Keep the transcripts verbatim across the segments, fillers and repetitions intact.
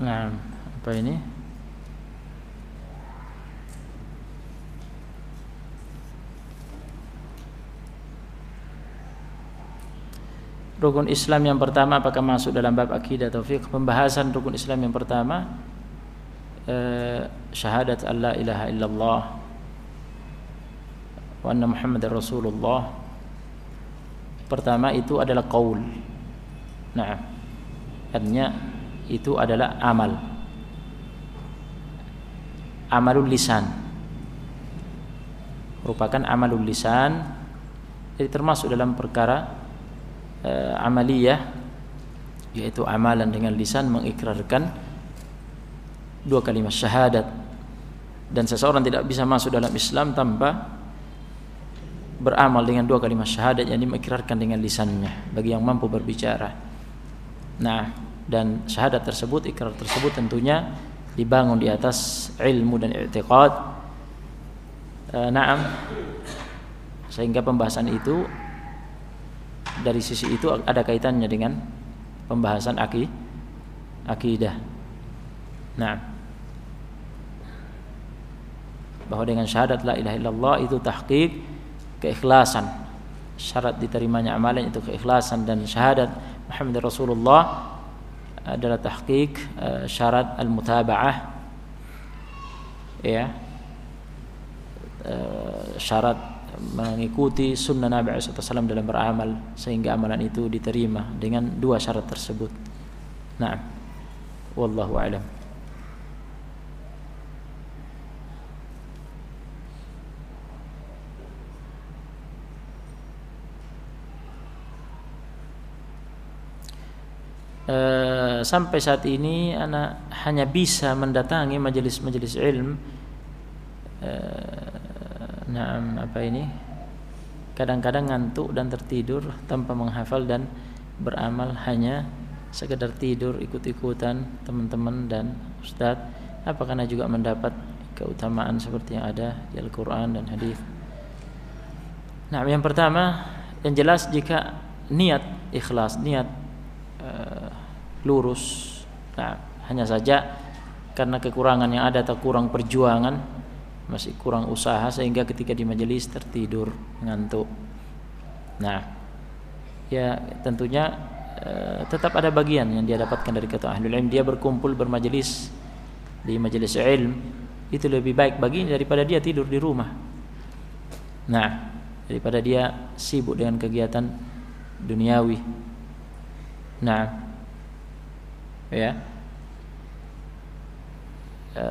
Nah, apa ini? Rukun Islam yang pertama apakah masuk dalam bab akidah atau fiqh? Pembahasan rukun Islam yang pertama eh, syahadat alla ilaha illallah wa anna Muhammadar Rasulullah. Pertama itu adalah qaul. Nah, artinya itu adalah amal. Amalul lisan. Merupakan amalul lisan. Jadi termasuk dalam perkara Uh, amaliyah, yaitu amalan dengan lisan mengikrarkan dua kalimat syahadat. Dan seseorang tidak bisa masuk dalam Islam tanpa beramal dengan dua kalimat syahadat yang mengikrarkan dengan lisannya bagi yang mampu berbicara. Nah, dan syahadat tersebut, ikrar tersebut tentunya dibangun di atas ilmu dan i'tiqad. Uh, Naam, sehingga pembahasan itu dari sisi itu ada kaitannya dengan pembahasan aki, akidah. Nah, bahwa dengan syahadat la ilaha illallah itu tahqiq keikhlasan. Syarat diterimanya amalan itu keikhlasan, dan syahadat Muhammad Rasulullah adalah tahqiq uh, syarat al-mutaba'ah. Ya. Uh, syarat mengikuti sunnah Nabi shallallahu alaihi wasallam dalam beramal, sehingga amalan itu diterima dengan dua syarat tersebut. Nah, wallahu a'lam. Uh, sampai saat ini anak hanya bisa mendatangi majelis-majelis ilmu. Uh, Nah, apa ini? Kadang-kadang ngantuk dan tertidur tanpa menghafal, dan beramal hanya sekedar tidur ikut-ikutan teman-teman dan ustaz. Apakah anda juga mendapat keutamaan seperti yang ada di Al-Qur'an dan hadis? Nah, yang pertama, yang jelas jika niat ikhlas, niat uh, lurus. Nah, hanya saja karena kekurangan yang ada atau kurang perjuangan, masih kurang usaha, sehingga ketika di majelis tertidur, ngantuk. Nah, ya tentunya e, tetap ada bagian yang dia dapatkan dari kata ahlul ilm. Dia berkumpul bermajelis di majelis ilm itu lebih baik baginya daripada dia tidur di rumah. Nah, daripada dia sibuk dengan kegiatan duniawi. Nah, ya. E,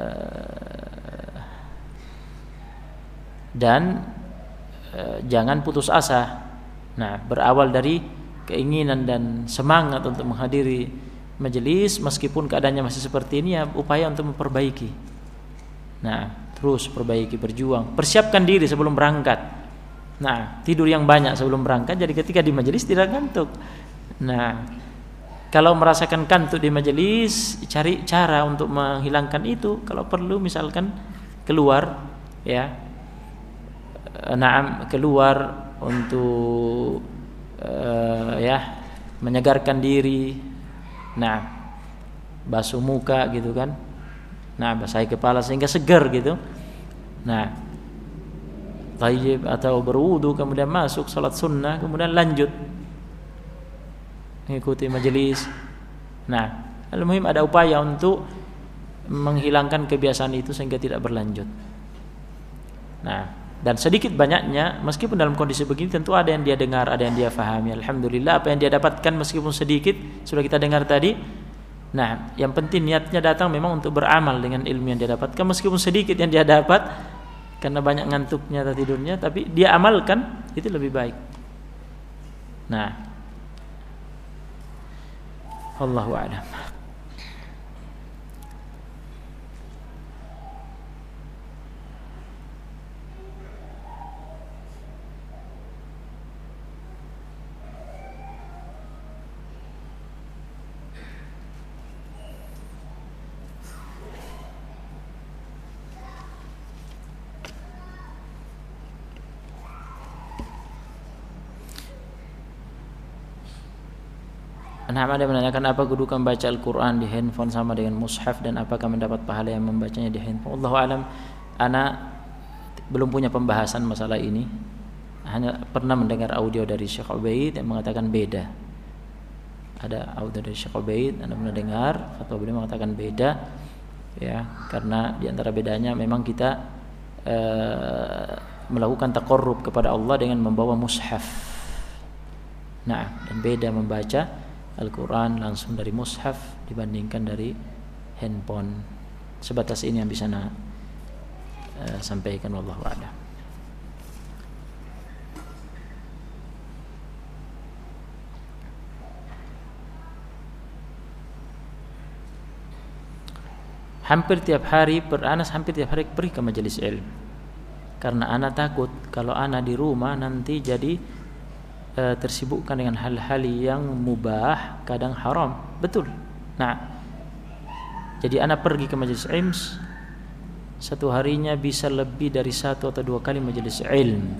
dan e, jangan putus asa. Nah, berawal dari keinginan dan semangat untuk menghadiri majelis meskipun keadaannya masih seperti ini, ya upaya untuk memperbaiki. Nah, terus perbaiki, berjuang, persiapkan diri sebelum berangkat. Nah, tidur yang banyak sebelum berangkat, jadi ketika di majelis tidak ngantuk. Nah, kalau merasakan kantuk di majelis, cari cara untuk menghilangkan itu. Kalau perlu misalkan keluar, ya. Naam, keluar untuk uh, ya menyegarkan diri. Nah, basuh muka gitu kan. Nah, basahi kepala sehingga segar gitu. Nah, thayyib atau berwudu, kemudian masuk salat sunnah, kemudian lanjut mengikuti majelis. Nah, al-muhim ada upaya untuk menghilangkan kebiasaan itu sehingga tidak berlanjut. Nah, dan sedikit banyaknya, meskipun dalam kondisi begini tentu ada yang dia dengar, ada yang dia fahami. Alhamdulillah, apa yang dia dapatkan meskipun sedikit sudah kita dengar tadi. Nah, yang penting niatnya datang memang untuk beramal dengan ilmu yang dia dapatkan, meskipun sedikit yang dia dapat karena banyak ngantuknya atau tidurnya, tapi dia amalkan, itu lebih baik. Nah, Allahu a'lam. Nah, ada menanyakan apa kedudukan baca Al-Quran di handphone sama dengan mushaf dan apakah mendapat pahala yang membacanya di handphone. Allahu alam, ana belum punya pembahasan masalah ini. Hanya pernah mendengar audio dari Syekh Ubaid yang mengatakan beda. Ada audio dari Syekh Ubaid, anda pernah dengar atau beliau mengatakan beda, ya, karena di antara bedanya memang kita uh, melakukan taqarrub kepada Allah dengan membawa mushaf. Nah, dan beda membaca Al-Quran langsung dari mushaf dibandingkan dari handphone. Sebatas ini yang bisa saya uh, sampaikan, wallahu a'lam. Hampir tiap hari per Anas hampir tiap hari pergi ke majelis ilmu. Karena ana takut kalau ana di rumah nanti jadi tersibukkan dengan hal-hal yang mubah, kadang haram. Betul. Nah, jadi anak pergi ke majelis ilmu satu harinya bisa lebih dari satu atau dua kali majelis ilmu.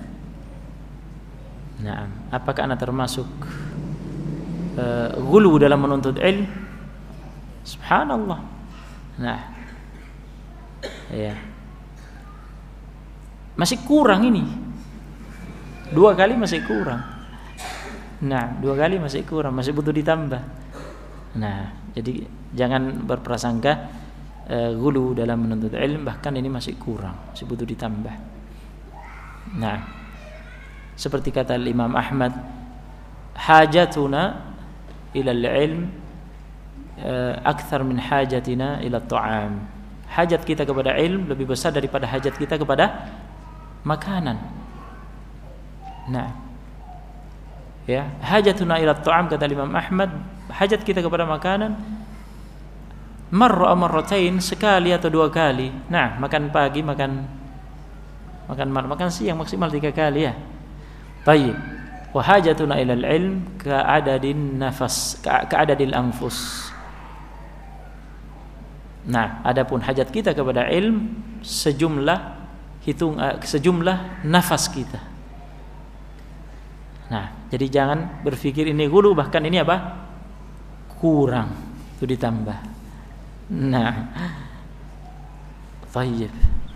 Nah, apakah anak termasuk uh, ghulu dalam menuntut ilmu? Subhanallah. Nah, ya, masih kurang ini. Dua kali masih kurang. Nah, dua kali masih kurang, masih butuh ditambah. Nah, jadi jangan berprasangka uh, ghulu dalam menuntut ilmu, bahkan ini masih kurang, masih butuh ditambah. Nah, seperti kata Imam Ahmad, hajatuna ila al-ilm uh, akthar min hajatina ila at-ta'am. Hajat kita kepada ilmu lebih besar daripada hajat kita kepada makanan. Nah, ya, hajatuna ila at-ta'am kata Imam Ahmad, hajat kita kepada makanan marra marratain, sekali atau dua kali. Nah, makan pagi, makan makan malam, makan siang maksimal tiga kali ya. Baik. Wa hajatuna ila al-ilm ka'adadin nafas, ka'adadil anfus. Nah, adapun hajat kita kepada ilmu sejumlah hitung uh, sejumlah nafas kita. Nah, jadi jangan berpikir ini ghulu, bahkan ini apa? Kurang, itu ditambah. Nah, baik.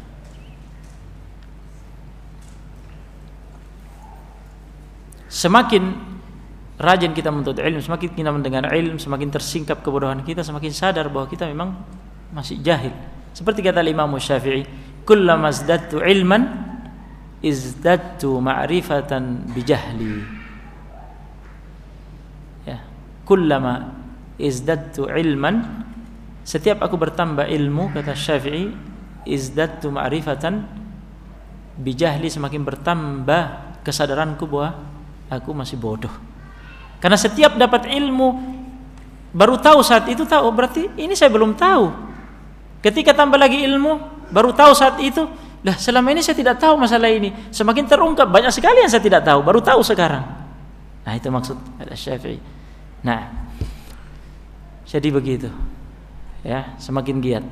Semakin rajin kita menuntut ilmu, semakin kita mendengar ilmu, semakin tersingkap kebodohan kita, semakin sadar bahwa kita memang masih jahil. Seperti kata Imam Syafi'i, kullama zdadtu ilman izdadtu ma'rifatan bijahli. Ya, kullama izdadtu ilman, setiap aku bertambah ilmu, kata Syafi'i, izdadtu ma'rifatan bijahli, semakin bertambah kesadaranku bahwa aku masih bodoh. Karena setiap dapat ilmu baru tahu saat itu tahu, berarti ini saya belum tahu. Ketika tambah lagi ilmu baru tahu saat itu, lah selama ini saya tidak tahu masalah ini. Semakin terungkap banyak sekali yang saya tidak tahu, baru tahu sekarang. Nah, itu maksud Syafi'i. Nah, jadi begitu. Ya, semakin giat.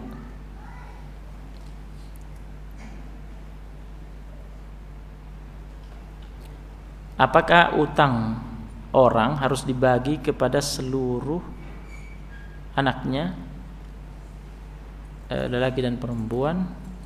Apakah utang orang harus dibagi kepada seluruh anaknya, lelaki dan perempuan,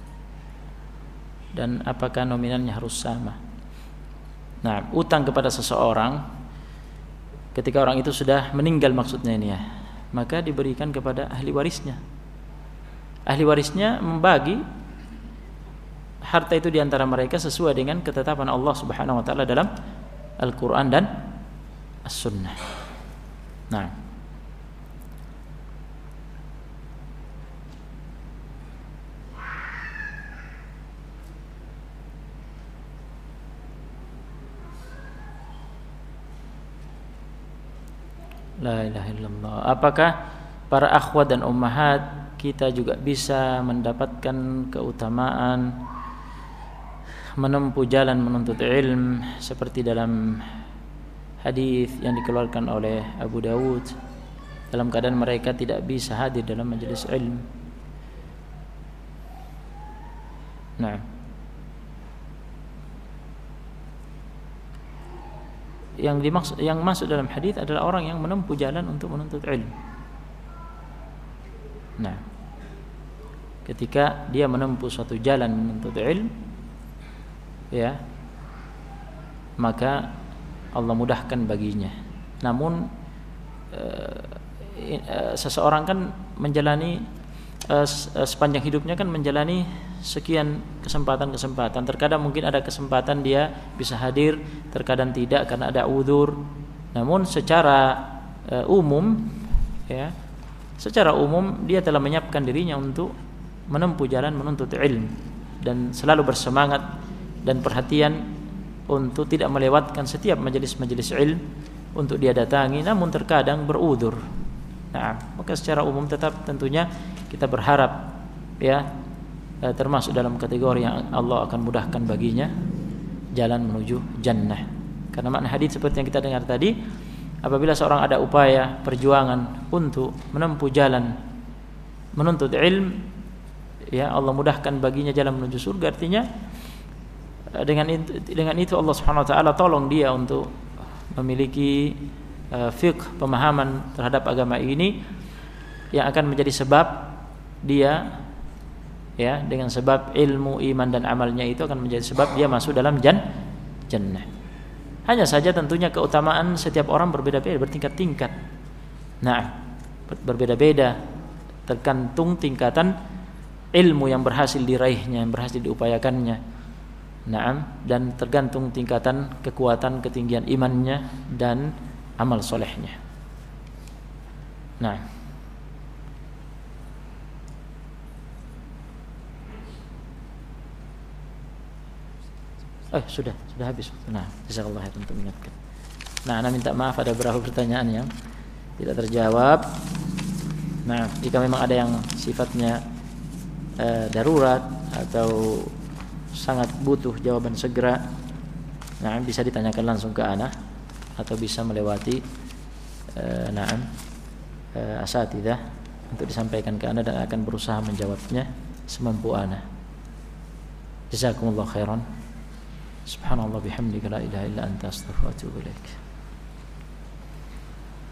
dan apakah nominalnya harus sama? Nah, utang kepada seseorang ketika orang itu sudah meninggal maksudnya ini ya, maka diberikan kepada ahli warisnya. Ahli warisnya membagi harta itu di antara mereka sesuai dengan ketetapan Allah Subhanahu wa taala dalam Al-Qur'an dan As-Sunnah. Nah, la ilaha illallah. Apakah para akhwat dan ummahat kita juga bisa mendapatkan keutamaan menempuh jalan menuntut ilmu seperti dalam hadis yang dikeluarkan oleh Abu Dawud, dalam keadaan mereka tidak bisa hadir dalam majelis ilmu? Nah, yang dimaksud yang masuk dalam hadis adalah orang yang menempuh jalan untuk menuntut ilmu. Nah, ketika dia menempuh suatu jalan menuntut ilmu, ya, maka Allah mudahkan baginya. Namun uh, uh, seseorang kan menjalani uh, sepanjang hidupnya kan menjalani sekian kesempatan-kesempatan. Terkadang mungkin ada kesempatan dia bisa hadir, terkadang tidak karena ada uzur. Namun secara uh, umum, ya, secara umum dia telah menyiapkan dirinya untuk menempuh jalan menuntut ilmu dan selalu bersemangat dan perhatian untuk tidak melewatkan setiap majelis-majelis ilmu untuk dia datangi, namun terkadang beruzur. Nah, maka secara umum tetap tentunya kita berharap, ya, termasuk dalam kategori yang Allah akan mudahkan baginya jalan menuju jannah. Karena makna hadis seperti yang kita dengar tadi, apabila seorang ada upaya perjuangan untuk menempuh jalan menuntut ilmu, ya, Allah mudahkan baginya jalan menuju surga. Artinya dengan itu, dengan itu Allah Subhanahu wa taala tolong dia untuk memiliki uh, fiqh, pemahaman terhadap agama ini yang akan menjadi sebab dia, ya, dengan sebab ilmu, iman dan amalnya itu akan menjadi sebab dia masuk dalam jan, jannah. Hanya saja tentunya keutamaan setiap orang berbeda-beda, bertingkat-tingkat. Nah, berbeda-beda tergantung tingkatan ilmu yang berhasil diraihnya, yang berhasil diupayakannya. Naam, dan tergantung tingkatan kekuatan, ketinggian imannya dan amal solehnya. Nah, eh sudah sudah habis. Nah, jazakallahu khairan untuk mengingatkan. Nah, ana minta maaf ada beberapa pertanyaan yang tidak terjawab. Nah, jika memang ada yang sifatnya eh, darurat atau sangat butuh jawaban segera, nah, bisa ditanyakan langsung ke ana atau bisa melewati uh, na'am uh, asatidzah untuk disampaikan ke ana dan akan berusaha menjawabnya semampu ana. Jazakumullah khairan. Subhanallah bihamdika la ilaha illa anta astaghfiruka wa atubu ilaik.